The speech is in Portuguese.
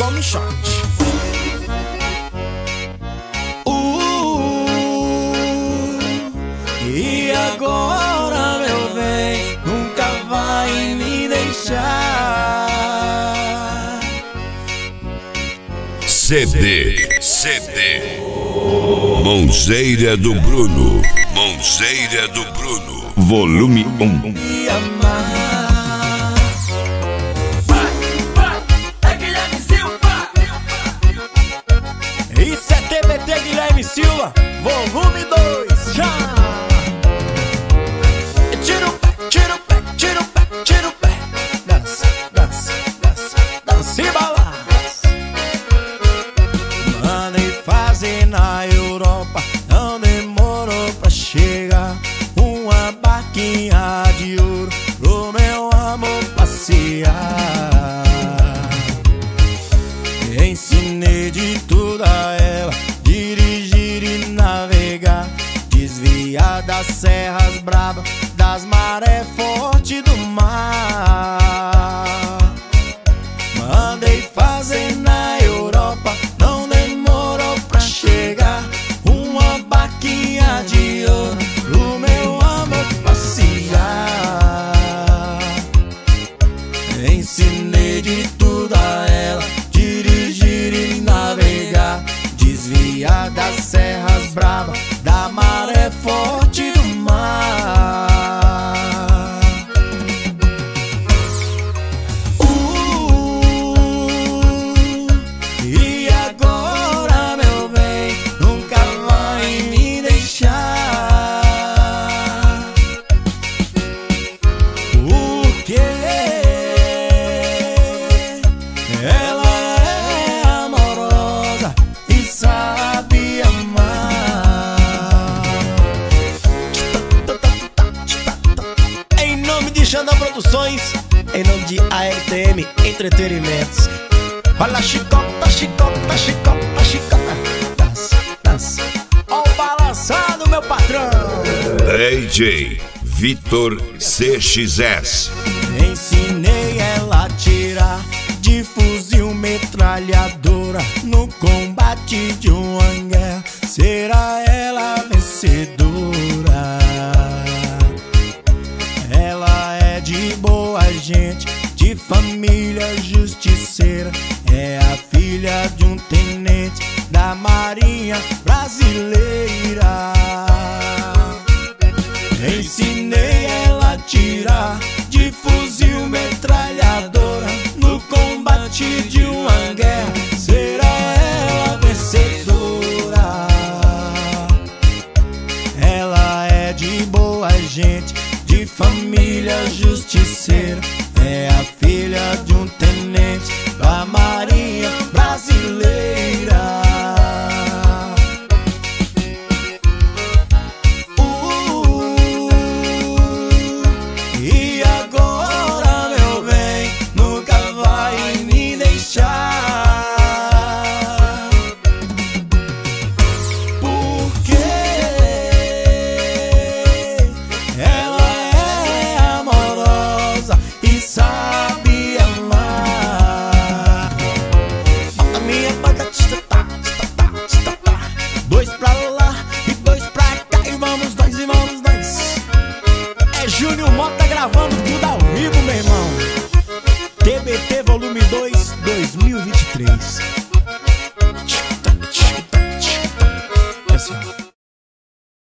Tome shot. E agora, meu bem, nunca vai me deixar. CD Mãozeira do Bruno. Volume 1. Me amar. É Guilherme Silva. Isso é TBT Guilherme Silva, volume 2. Já! Tira o pé, tira o pé, tira o pé, tira o pé. Dança, dança, dança, dança e balança. Mandei fazer na Europa, não demorou pra chegar. Uma barquinha de ouro pro meu amor passear. Ensinei de tudo a ela, dirigir e navegar, desviar das serras bravas, das marés fortes do mar. Mandei fazer na Europa, não demorou pra chegar. Uma barquinha de ouro pro meu amor passear. Ensinei de tudo a ela, dirigir e navegar, desviar das serras bravas, da maré forte do mar. E agora, meu bem, nunca vai me deixar. Porque ela é amorosa e sabe amar. Em nome de Xandão Produções, em nome de ARTM Entretenimentos. Olha, chicota, chicota, chicota, chicota. Dança, dança. Ó o balançado, meu patrão. DJ Vitor CXS. Ensinei ela a tirar de fuzil metralhadora no combate de uma guerra. Será ela a vencedora? Ela é de boa gente, de família justiceira. É a filha de um tenente da Marinha Brasileira. Ensinei ela a tirar de fuzil metralhadora no combate de uma guerra. Será ela a vencedora? Ela é de boa gente, de família justiceira. É a filha de um tenente da Marinha Brasileira. E agora, meu bem, nunca vai me deixar. Porque ela é amorosa e sabe amar. A minha banda tá. Dois pra lá e dois pra cá, e vamos nós, e vamos nós. É Júnior Mota gravando tudo ao vivo, meu irmão. TBT volume 2, 2023.